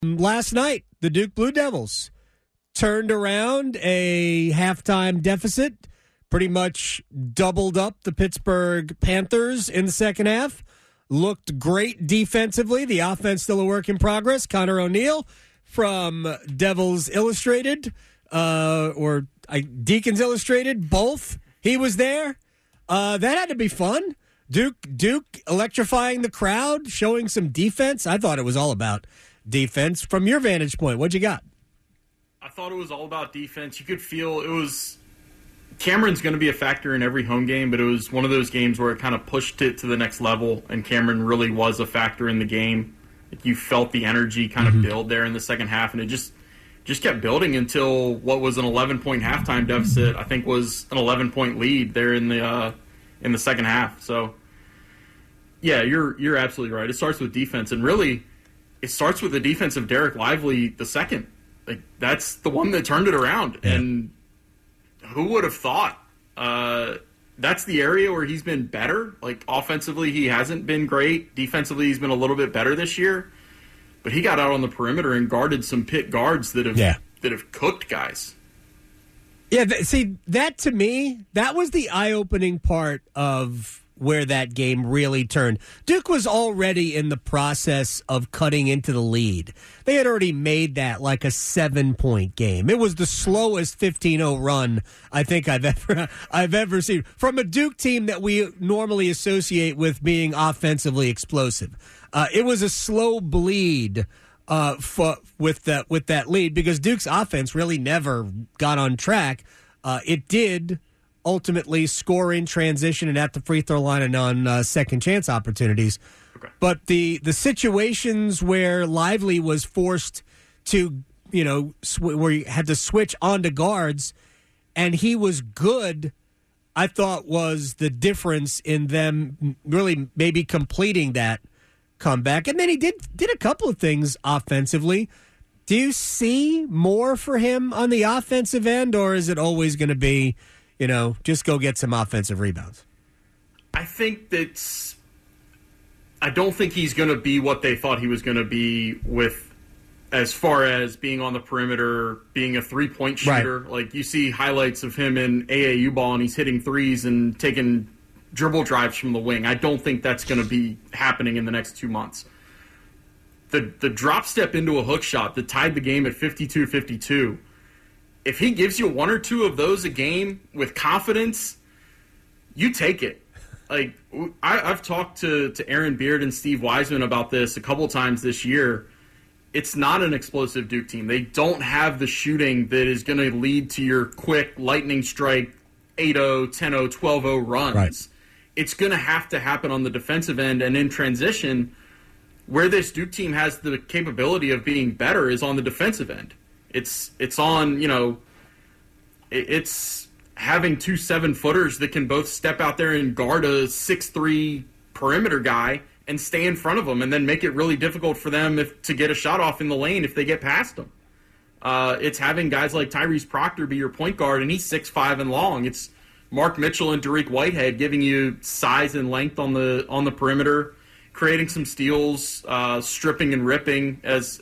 Last night, the Duke Blue Devils turned around a halftime deficit, pretty much doubled up the Pittsburgh Panthers in the second half. Looked great defensively. The offense still a work in progress. Connor O'Neill from Devils Illustrated, Deacons Illustrated, both. He was there. That had to be fun. Duke electrifying the crowd, showing some defense. I thought it was all about defense. From your vantage point, what'd you got? I thought it was all about defense. You could feel it was Cameron's going to be a factor in every home game, but it was one of those games where it kind of pushed it to the next level, and Cameron really was a factor in the game. Like you felt the energy kind of build there in the second half, and it just kept building until what was an 11-point halftime deficit, I think was an 11-point lead there in the second half. So, yeah, you're absolutely right. It starts with defense, and really it starts with the defense of Derek Lively the second. Like that's the one that turned it around, and who would have thought? That's the area where he's been better. Like offensively, he hasn't been great. Defensively, he's been a little bit better this year. But he got out on the perimeter and guarded some pit guards that have cooked guys. Yeah, see, that to me, that was the eye-opening part of where that game really turned. Duke was already in the process of cutting into the lead. They had already made that like a 7-point game. It was the slowest 15-0 run I think I've ever seen from a Duke team that we normally associate with being offensively explosive. It was a slow bleed with that lead because Duke's offense really never got on track. It did ultimately score in transition and at the free throw line and on second chance opportunities. Okay. But the situations where Lively was forced to, where he had to switch onto guards and he was good, I thought was the difference in them really maybe completing that comeback. And then he did a couple of things offensively. Do you see more for him on the offensive end, or is it always going to be, just go get some offensive rebounds? I don't think he's going to be what they thought he was going to be with as far as being on the perimeter, being a three-point shooter. Right. Like you see highlights of him in AAU ball and he's hitting threes and taking dribble drives from the wing. I don't think that's going to be happening in the next 2 months. The drop step into a hook shot that tied the game at 52-52, if he gives you one or two of those a game with confidence, you take it. Like I've talked to Aaron Beard and Steve Wiseman about this a couple times this year. It's not an explosive Duke team. They don't have the shooting that is going to lead to your quick lightning strike 8-0, 10-0, 12-0 runs. Right. It's going to have to happen on the defensive end and in transition. Where this Duke team has the capability of being better is on the defensive end. It's on, it's having 2 7-footers that can both step out there and guard a 6'3" perimeter guy and stay in front of them and then make it really difficult for them to get a shot off in the lane if they get past them. It's having guys like Tyrese Proctor be your point guard, and he's 6'5" and long. It's Mark Mitchell and Dariq Whitehead giving you size and length on the perimeter, creating some steals, stripping and ripping, as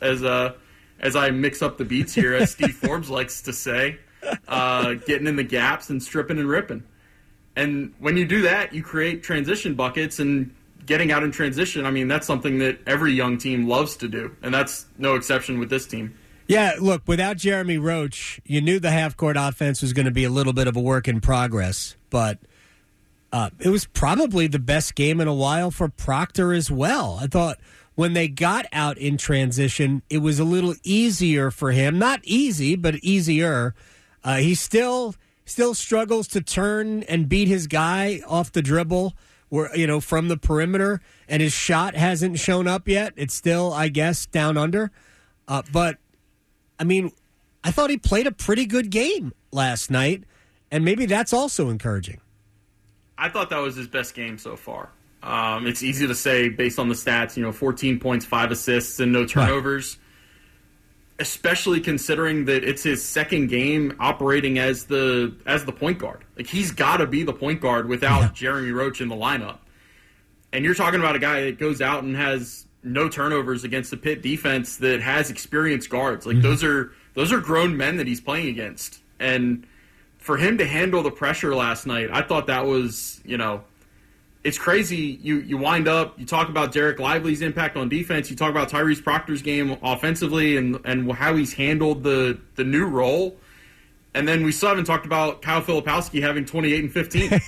I mix up the beats here, as Steve Forbes likes to say, getting in the gaps and stripping and ripping. And when you do that, you create transition buckets, and getting out in transition, I mean, that's something that every young team loves to do, and that's no exception with this team. Yeah, look, without Jeremy Roach, you knew the half-court offense was going to be a little bit of a work in progress, but it was probably the best game in a while for Proctor as well. I thought when they got out in transition, it was a little easier for him. Not easy, but easier. He still struggles to turn and beat his guy off the dribble, from the perimeter, and his shot hasn't shown up yet. It's still, I guess, down under. But, I mean, I thought he played a pretty good game last night, and maybe that's also encouraging. I thought that was his best game so far. It's easy to say based on the stats, 14 points, 5 assists, and no turnovers, especially considering that it's his second game operating as the point guard. Like, he's got to be the point guard without Jeremy Roach in the lineup. And you're talking about a guy that goes out and has no turnovers against the Pitt defense that has experienced guards. Like those are grown men that he's playing against. And for him to handle the pressure last night, I thought that was, it's crazy. You wind up, you talk about Derek Lively's impact on defense, you talk about Tyrese Proctor's game offensively and how he's handled the new role. And then we still haven't talked about Kyle Filipowski having 28 and 15.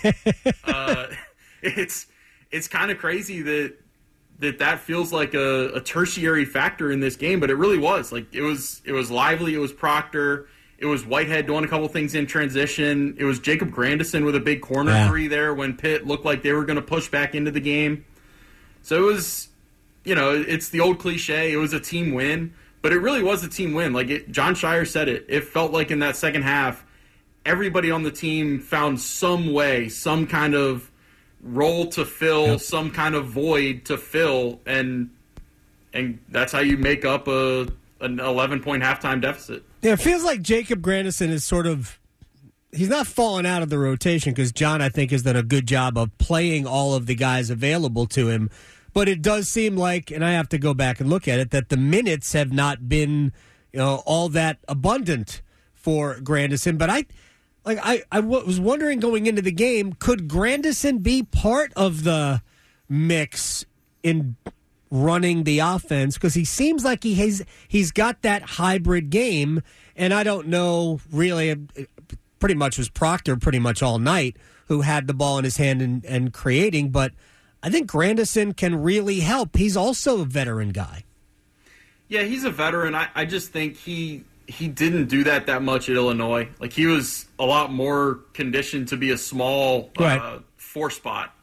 It's kind of crazy that feels like a tertiary factor in this game, but it really was. Like it was Lively, it was Proctor, it was Whitehead doing a couple things in transition. It was Jacob Grandison with a big corner three there when Pitt looked like they were going to push back into the game. So it was, it's the old cliche. It was a team win, but it really was a team win. Like John Shire said it. It felt like in that second half, everybody on the team found some way, some kind of role to fill, some kind of void to fill, and that's how you make up an 11-point halftime deficit. Yeah, it feels like Jacob Grandison is he's not fallen out of the rotation because John, I think, has done a good job of playing all of the guys available to him. But it does seem like, and I have to go back and look at it, that the minutes have not been all that abundant for Grandison. But I was wondering going into the game, could Grandison be part of the mix in running the offense? Because he seems like he's got that hybrid game, and I don't know really. Pretty much was Proctor pretty much all night who had the ball in his hand and creating, but I think Grandison can really help. He's also a veteran guy. Yeah, he's a veteran. I just think he didn't do that much at Illinois. Like he was a lot more conditioned to be a small four spot.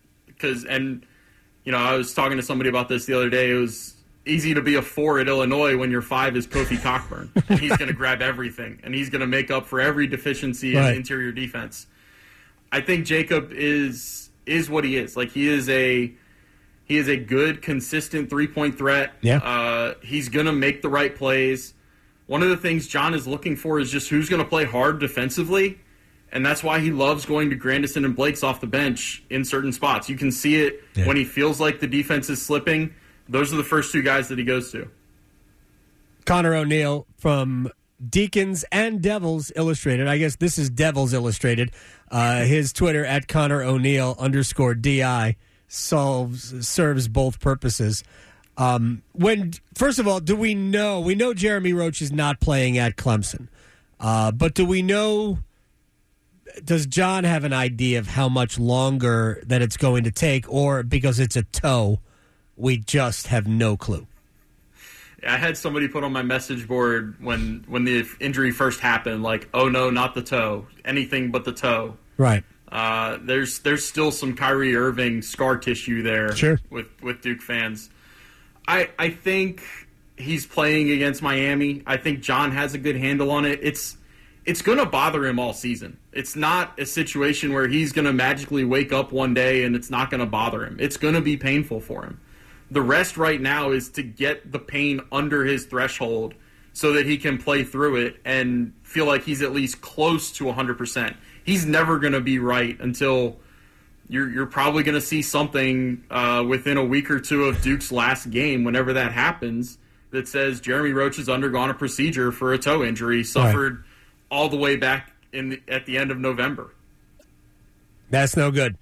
I was talking to somebody about this the other day. It was easy to be a 4 at Illinois when your 5 is Kofi Cockburn. And he's going to grab everything, and he's going to make up for every deficiency in the interior defense. I think Jacob is what he is. Like he is a good, consistent 3-point threat. Yeah. He's going to make the right plays. One of the things John is looking for is just who's going to play hard defensively, and that's why he loves going to Grandison and Blakes off the bench in certain spots. You can see it when he feels like the defense is slipping. Those are the first 2 guys that he goes to. Connor O'Neill from Deacons and Devils Illustrated. I guess this is Devils Illustrated. His Twitter at Connor O'Neill _DI serves both purposes. First of all, we know Jeremy Roach is not playing at Clemson, but does John have an idea of how much longer that it's going to take, or because it's a toe, we just have no clue? I had somebody put on my message board when the injury first happened, like, oh no, not the toe, anything but the toe. Right. There's still some Kyrie Irving scar tissue there. Sure. with Duke fans. I think he's playing against Miami. I think John has a good handle on it. It's going to bother him all season. It's not a situation where he's going to magically wake up one day and it's not going to bother him. It's going to be painful for him. The rest right now is to get the pain under his threshold so that he can play through it and feel like he's at least close to 100%. He's never going to be right until you're probably going to see something within a week or two of Duke's last game, whenever that happens, that says Jeremy Roach has undergone a procedure for a toe injury suffered all the way back at the end of November. That's no good.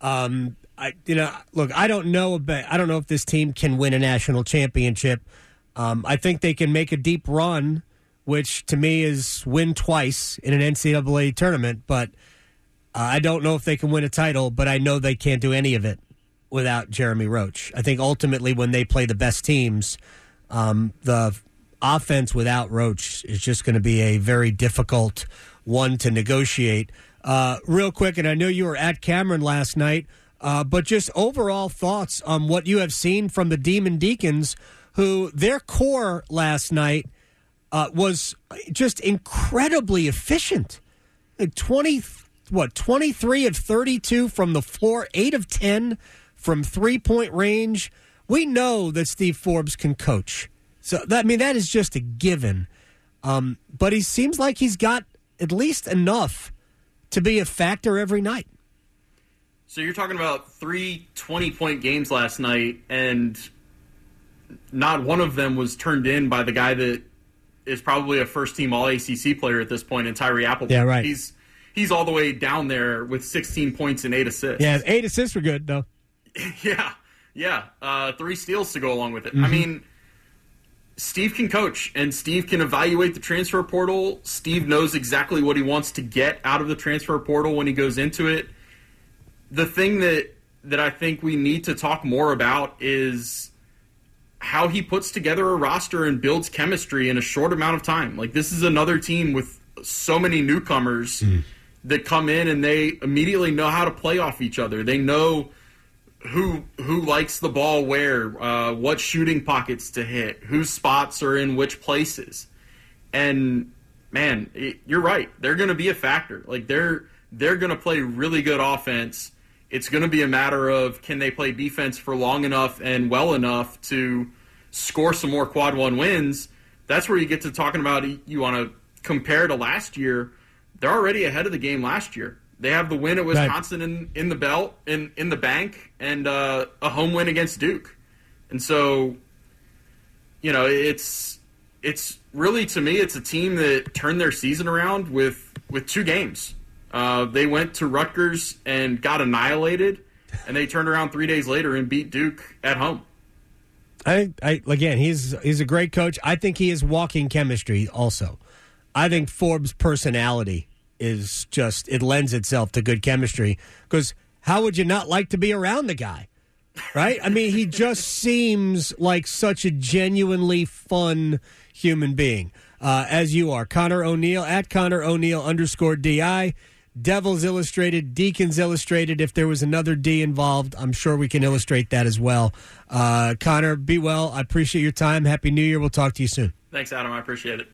Look, I don't know if this team can win a national championship. I think they can make a deep run, which to me is win twice in an NCAA tournament, but I don't know if they can win a title, but I know they can't do any of it without Jeremy Roach. I think ultimately when they play the best teams, the offense without Roach is just going to be a very difficult one to negotiate. Real quick, and I know you were at Cameron last night, but just overall thoughts on what you have seen from the Demon Deacons, who their core last night was just incredibly efficient. 23 of 32 from the floor, 8 of 10 from 3-point range. We know that Steve Forbes can coach. So, that is just a given. But he seems like he's got at least enough to be a factor every night. So you're talking about 3 20-point games last night, and not one of them was turned in by the guy that is probably a first-team All-ACC player at this point in Tyree Appleby. Yeah, right. He's all the way down there with 16 points and 8 assists. Yeah, 8 assists were good, though. Yeah. 3 steals to go along with it. I mean, Steve can coach, and Steve can evaluate the transfer portal. Steve knows exactly what he wants to get out of the transfer portal when he goes into it. The thing that I think we need to talk more about is how he puts together a roster and builds chemistry in a short amount of time. Like, this is another team with so many newcomers that come in and they immediately know how to play off each other. They know who likes the ball where, what shooting pockets to hit, whose spots are in which places. And, man, you're right. They're going to be a factor. Like, they're going to play really good offense. It's going to be a matter of, can they play defense for long enough and well enough to score some more quad one wins? That's where you get to talking about, you want to compare to last year. They're already ahead of the game last year. They have the win at Wisconsin in the belt, in the bank, and a home win against Duke. And so, it's really, to me, it's a team that turned their season around with 2 games. They went to Rutgers and got annihilated, and they turned around 3 days later and beat Duke at home. Again, he's a great coach. I think he is walking chemistry also. I think Forbes' personality is just, it lends itself to good chemistry, because how would you not like to be around the guy, right? I mean, he just seems like such a genuinely fun human being, as you are. Connor O'Neill, at Connor O'Neill _DI, Devils Illustrated, Deacons Illustrated. If there was another D involved, I'm sure we can illustrate that as well. Connor, be well. I appreciate your time. Happy New Year. We'll talk to you soon. Thanks, Adam. I appreciate it.